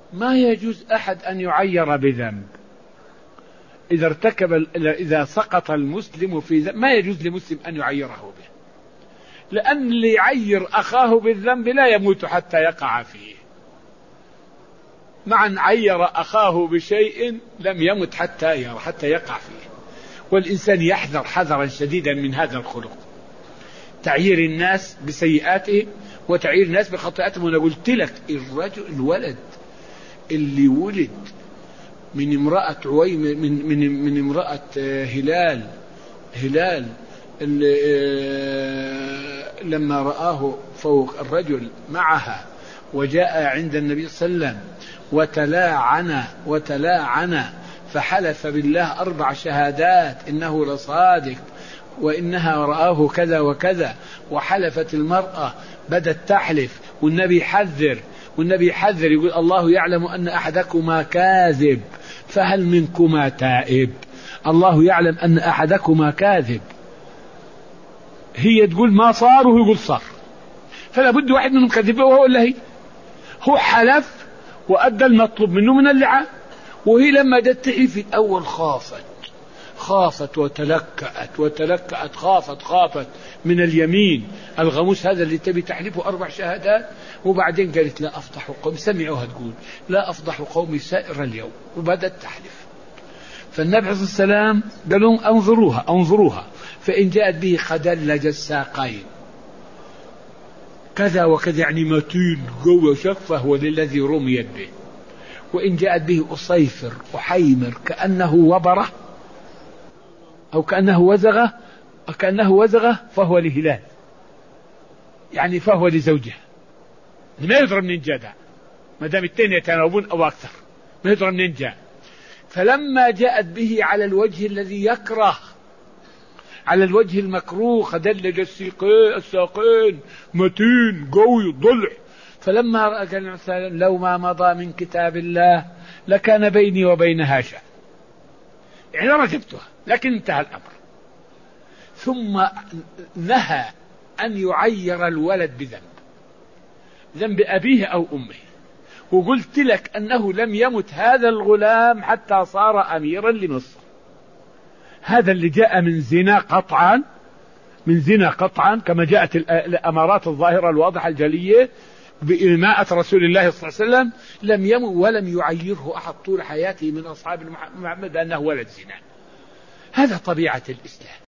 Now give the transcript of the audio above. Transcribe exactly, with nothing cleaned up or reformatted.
ما يجوز أحد أن يعير بذنب. إذا ارتكب إذا سقط المسلم في ذنب ما يجوز لمسلم أن يعيره به، لأن اللي يعير أخاه بالذنب لا يموت حتى يقع فيه، مع أن عير أخاه بشيء لم يمت حتى يرى حتى يقع فيه. والإنسان يحذر حذرا شديدا من هذا الخلق، تعيير الناس بسيئاتهم وتعيير الناس بخطئاتهم. وأنا قلت لك الرجل الولد اللي ولد من امرأة عويم من من من امرأة هلال هلال لما رآه فوق الرجل معها وجاء عند النبي صلى الله عليه وسلم وتلاعن وتلاعن فحلف بالله أربع شهادات إنه لصادق وإنها رآه كذا وكذا، وحلفت المرأة بدت تحلف والنبي حذر والنبي حذر يقول الله يعلم أن أحدكما كاذب فهل منكما تائب. الله يعلم أن أحدكما كاذب، هي تقول ما صار وهو يقول صار، فلا بد واحد منهم كذب وهو ولا هي. هو حلف وأدى المطلوب منه من اللعان، وهي لما جت تحلف في الأول خافت خافت وتلكأت وتلكأت خافت خافت من اليمين الغموس هذا اللي تبي تحلفه أربع شهادات، وبعدين قالت لا أفضح قومي، سمعوها تقول لا أفضح قومي سائر اليوم، وبدأت تحلف. فالنبي عليه الصلاة والسلام قال لهم انظروها انظروها فإن جاءت به خدلج الساقين كذا وكذا، يعني متين قوي شفه وللذي رميت به، وإن جاءت به أصيفر أحيمر كأنه وبره أو كأنه وزغه كأنه وزغه فهو لهلال، يعني فهو لزوجها، ما يضرب من جدع ما دام التين يتناوبون أو أكثر ما يضرب من جدع. فلما جاءت به على الوجه الذي يكره، على الوجه المكروه، خدلج الساقين متين قوي ضلع، فلما رأى قال لو ما مضى من كتاب الله لكان بيني وبينها شأن، يعني رجبتها لكن انتهى الأمر. ثم نهى أن يعير الولد بذنب ذنب أبيه أو أمه، وقلت لك أنه لم يمت هذا الغلام حتى صار أميرا لمصر. هذا اللي جاء من زنا قطعا من زنا قطعا كما جاءت الأمارات الظاهرة الواضحة الجلية بإماءة رسول الله صلى الله عليه وسلم، لم يمت ولم يعيره أحد طول حياته من أصحاب محمد أنه ولد زنا. هذا طبيعة الإسلام.